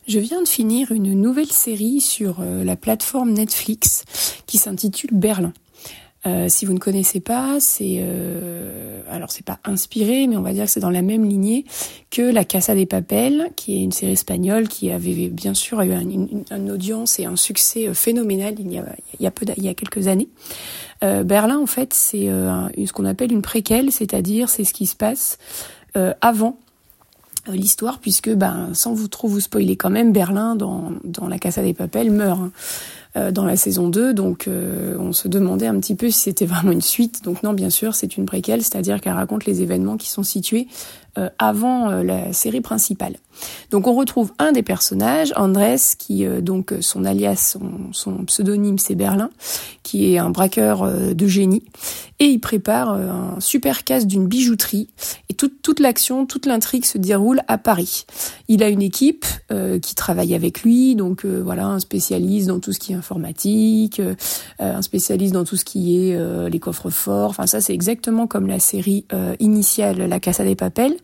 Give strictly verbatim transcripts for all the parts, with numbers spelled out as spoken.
Je viens de finir une nouvelle série sur euh, la plateforme Netflix qui s'intitule Berlin. Euh, si vous ne connaissez pas, c'est euh, alors c'est pas inspiré, mais on va dire que c'est dans la même lignée que La Casa de Papel, qui est une série espagnole qui avait bien sûr eu un, une, une audience et un succès phénoménal il y a il y a peu il y a quelques années. Euh, Berlin, en fait, c'est euh, un, ce qu'on appelle une préquelle, c'est-à-dire c'est ce qui se passe euh, avant l'histoire, puisque ben sans vous trop vous spoiler quand même, Berlin dans dans La Casa de Papel meurt hein, euh, dans la saison deux, donc euh, on se demandait un petit peu si c'était vraiment une suite. Donc non, bien sûr, c'est une préquelle, c'est-à-dire qu'elle raconte les événements qui sont situés euh, avant euh, la série principale. Donc on retrouve un des personnages, Andrés, qui euh, donc son alias, son, son pseudonyme c'est Berlin, qui est un braqueur euh, de génie, et il prépare euh, un super casse d'une bijouterie, et toute toute l'action, toute l'intrigue se déroule à Paris. Il a une équipe euh, qui travaille avec lui, donc euh, voilà, un spécialiste dans tout ce qui est informatique, euh, un spécialiste dans tout ce qui est euh, les coffres-forts. Enfin ça c'est exactement comme la série euh, initiale La Casa de Papel.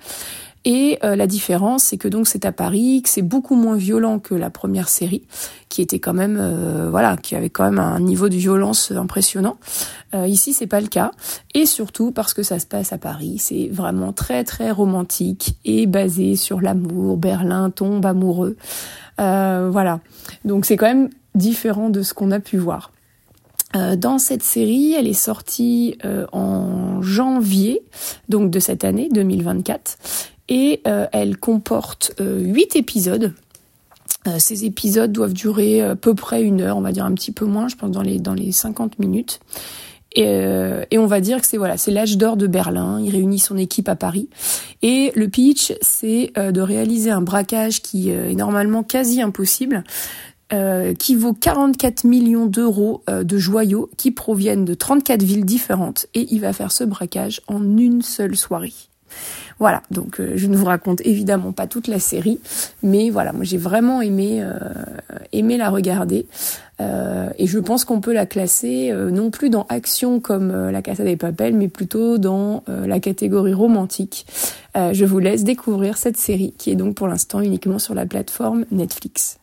Et euh, la différence, c'est que donc c'est à Paris, que c'est beaucoup moins violent que la première série, qui était quand même, euh, voilà, qui avait quand même un niveau de violence impressionnant. Euh, ici, c'est pas le cas, et surtout parce que ça se passe à Paris, c'est vraiment très très romantique et basé sur l'amour. Berlin tombe amoureux, euh, voilà. Donc c'est quand même différent de ce qu'on a pu voir. Euh, dans cette série, elle est sortie euh, en janvier, donc de cette année deux mille vingt-quatre. Et euh, elle comporte euh, huit épisodes. Euh, ces épisodes doivent durer à peu près une heure, on va dire un petit peu moins, je pense dans les dans les cinquante minutes. Et, euh, et on va dire que c'est voilà, c'est l'âge d'or de Berlin. Il réunit son équipe à Paris. Et le pitch, c'est euh, de réaliser un braquage qui euh, est normalement quasi impossible, euh, qui vaut quarante-quatre millions d'euros euh, de joyaux qui proviennent de trente-quatre villes différentes. Et il va faire ce braquage en une seule soirée. Voilà, donc euh, je ne vous raconte évidemment pas toute la série, mais voilà, moi j'ai vraiment aimé euh, aimé la regarder, euh, et je pense qu'on peut la classer euh, non plus dans action comme euh, La Casa de Papel, mais plutôt dans euh, la catégorie romantique. Euh, je vous laisse découvrir cette série qui est donc pour l'instant uniquement sur la plateforme Netflix.